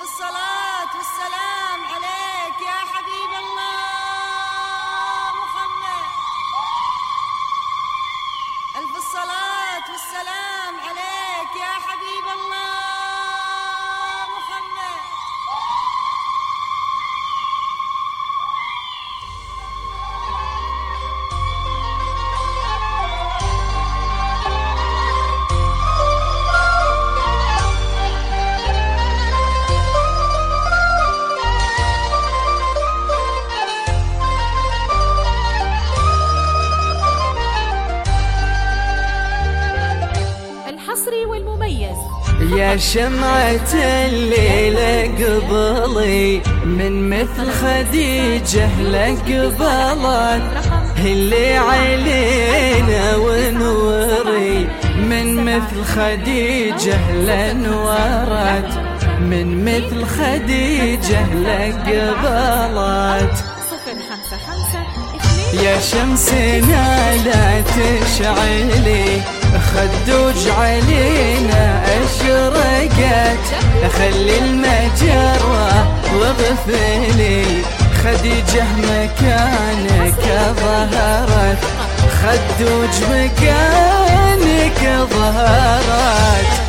الصلاة والسلام عليك يا حبيب الله محمد. ألف الصلاة والسلام عليك يا حبيب الله محمد. الحصري والمميز. يا شمعة الليلة قبلي من مثل خديجة لقبلت اللي علينا ونوري من مثل خديجة لنورت من مثل خديجة لقبلت. يا شمسنا لا تشعلي خدوج علينا أشرقت خلي المجرة واغفلي خديجة مكانك ظهرت خدوج مكانك ظهرت.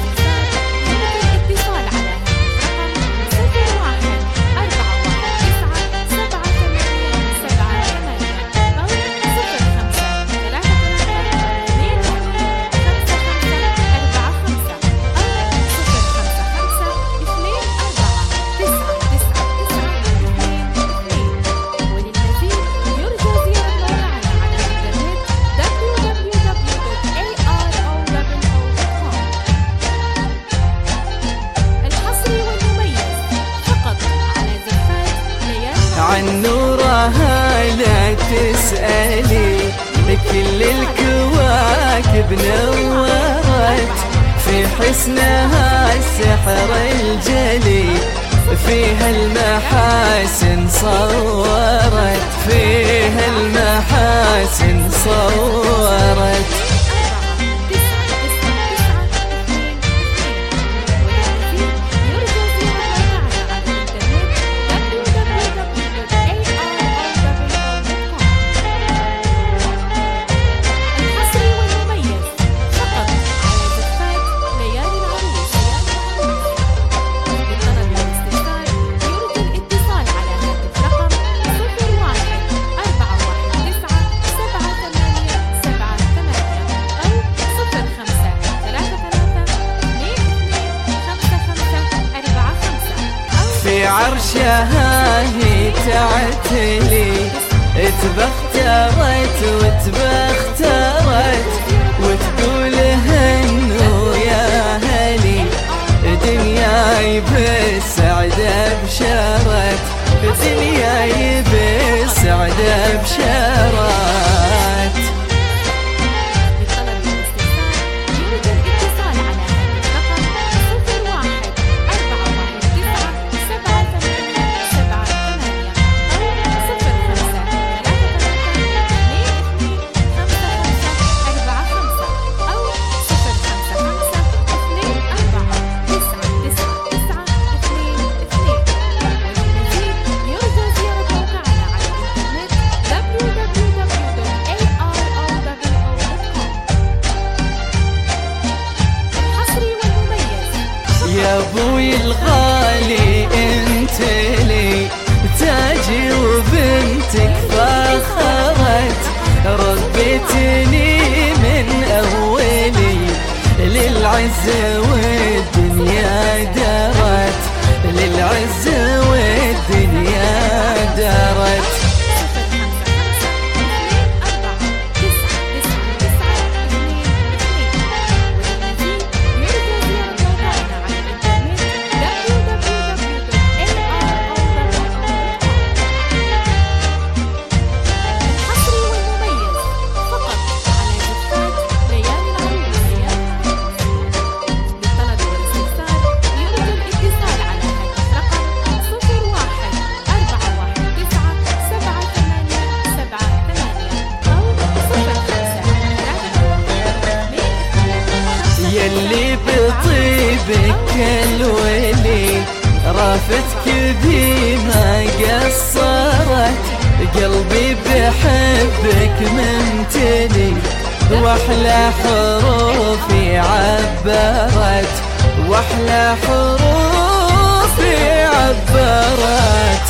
عن نورها لا تسألي كل الكواكب نورت في حسنها السحر الجلي فيها المحاسن صورت فيها المحاسن صورت. في عرشها هي تعتلي تبخترت وتبخترت وتقول هنو يا هلي دنياي بالسعد ابشرت دنياي بالسعد ابشرت. يا ابوي الغالي انت لي تاجي وبنتك فخرت ربيتني من اولي للعز والدنيا درت للعز والدنيا درت. وفتك ذي ما قصرت، قلبي بحبك ممتلي، واحلى حروفي عبرت، واحلى حروفي عبرت.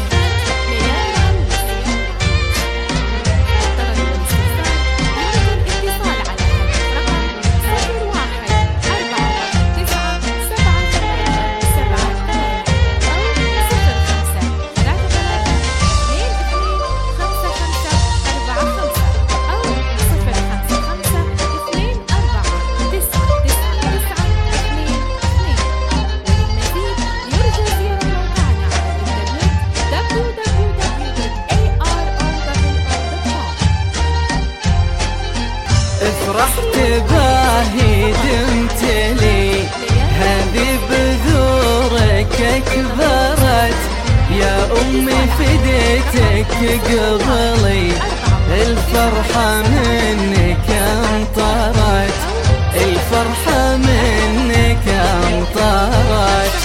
فرحت باهي دمتلي، هذي بذورك اكبرت، يا امي فديتك قبلي، الفرحة منك امطرت، الفرحة منك امطرت.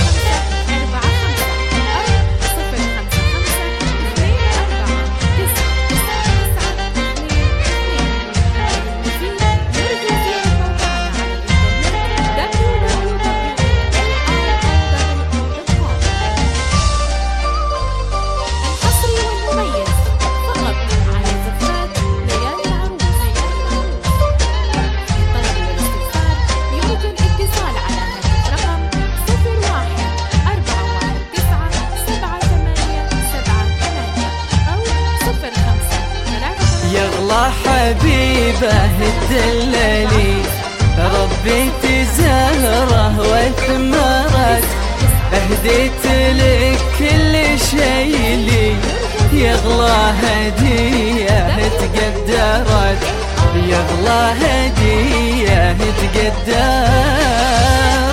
يغلى حبيبه الدلالي، ربيت زهره وثمرت، اهديت لك كل شي لي، يغلى هديه تقدرت، يغلى هديه تقدرت.